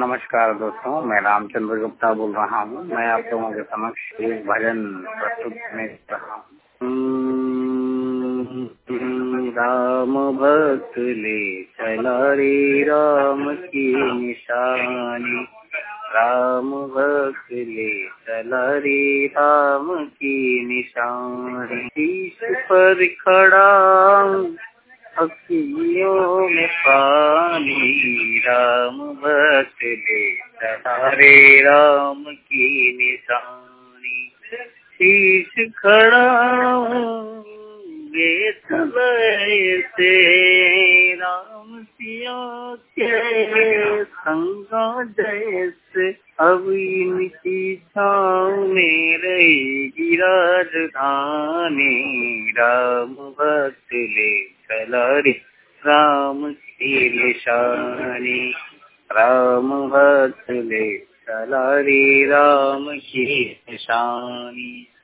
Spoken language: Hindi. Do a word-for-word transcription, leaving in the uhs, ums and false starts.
नमस्कार दोस्तों, मैं रामचंद्र गुप्ता बोल रहा हूँ। मैं आप लोगों के समक्ष एक भजन प्रस्तुत करने जा रहा हूँ। राम भक्त ले चला रे राम की निशानी, राम भक्त ले चला रे राम की निशानी। शीश पर खड़ा अखियों में पानी, राम भक्त ले चला रे राम की निशानी। शीश खड़ा बेतलय से राम सिया के संगा जैसे, अब इनकी छाँव में रहेगी राजधानी। राम भक्त ले चला रे राम की निशानी, राम भक्त ले चला रे राम की निशानी।